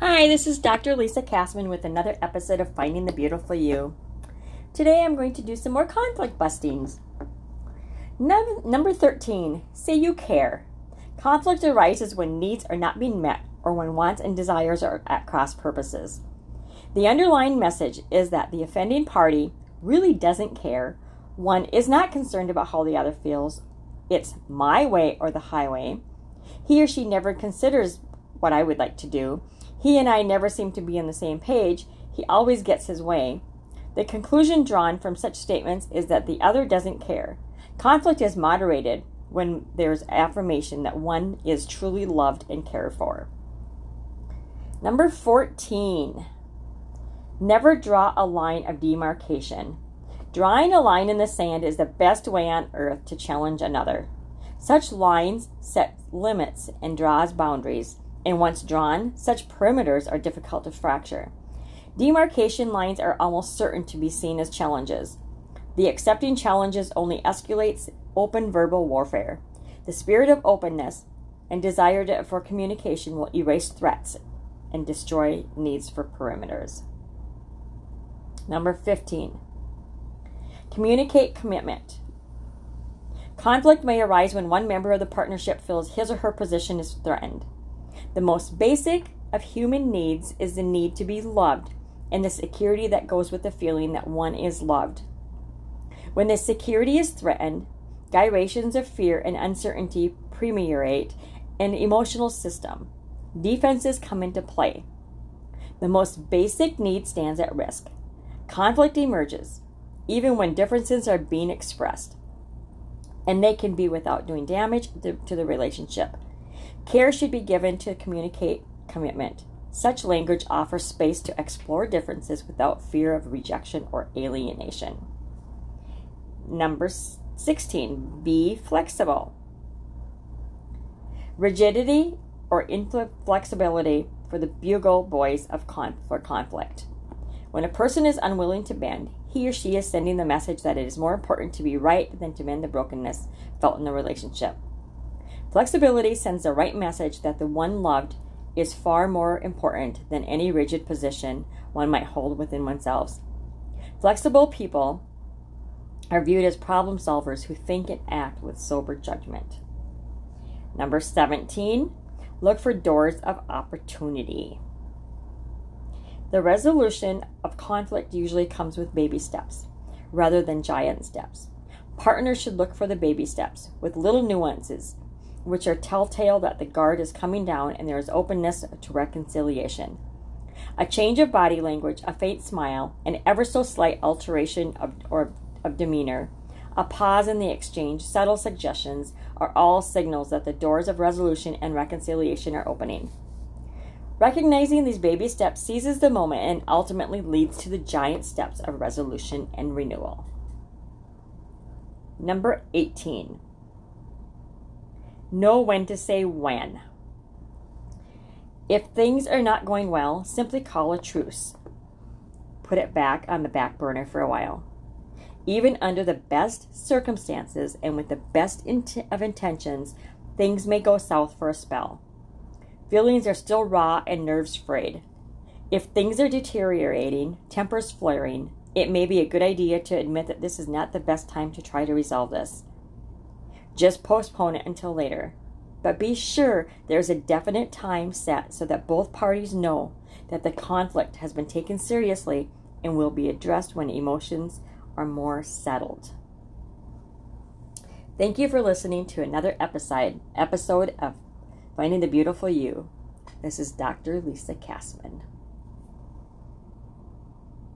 Hi, this is Dr. Lisa Kassman with another episode of Finding the Beautiful You. Today I'm going to do some more conflict bustings. Number 13, say you care. Conflict arises when needs are not being met or when wants and desires are at cross purposes. The underlying message is that the offending party really doesn't care. One is not concerned about how the other feels. It's my way or the highway. He or she never considers what I would like to do. He and I never seem to be on the same page. He always gets his way. The conclusion drawn from such statements is that the other doesn't care. Conflict is moderated when there's affirmation that one is truly loved and cared for. Number 14, never draw a line of demarcation. Drawing a line in the sand is the best way on earth to challenge another. Such lines set limits and draws boundaries. And once drawn, such perimeters are difficult to fracture. Demarcation lines are almost certain to be seen as challenges. The accepting challenges only escalates open verbal warfare. The spirit of openness and desire for communication will erase threats and destroy needs for perimeters. Number 15, communicate commitment. Conflict may arise when one member of the partnership feels his or her position is threatened. The most basic of human needs is the need to be loved and the security that goes with the feeling that one is loved. When the security is threatened, gyrations of fear and uncertainty permeate an emotional system. Defenses come into play. The most basic need stands at risk. Conflict emerges, even when differences are being expressed, and they can be without doing damage to the relationship. Care should be given to communicate commitment. Such language offers space to explore differences without fear of rejection or alienation. Number 16, be flexible. Rigidity or inflexibility for the bugle boys for conflict. When a person is unwilling to bend, he or she is sending the message that it is more important to be right than to mend the brokenness felt in the relationship. Flexibility sends the right message that the one loved is far more important than any rigid position one might hold within oneself. Flexible people are viewed as problem solvers who think and act with sober judgment. Number 17, look for doors of opportunity. The resolution of conflict usually comes with baby steps rather than giant steps. Partners should look for the baby steps with little nuances, which are telltale that the guard is coming down and there is openness to reconciliation. A change of body language, a faint smile, an ever so slight alteration of demeanor, a pause in the exchange, subtle suggestions are all signals that the doors of resolution and reconciliation are opening. Recognizing these baby steps seizes the moment and ultimately leads to the giant steps of resolution and renewal. Number 18, know when to say when. If things are not going well, simply call a truce. Put it back on the back burner for a while. Even under the best circumstances and with the best of intentions, things may go south for a spell. Feelings are still raw and nerves frayed. If things are deteriorating, tempers flaring, it may be a good idea to admit that this is not the best time to try to resolve this. Just postpone it until later. But be sure there's a definite time set so that both parties know that the conflict has been taken seriously and will be addressed when emotions are more settled. Thank you for listening to another episode of Finding the Beautiful You. This is Dr. Lisa Kassman.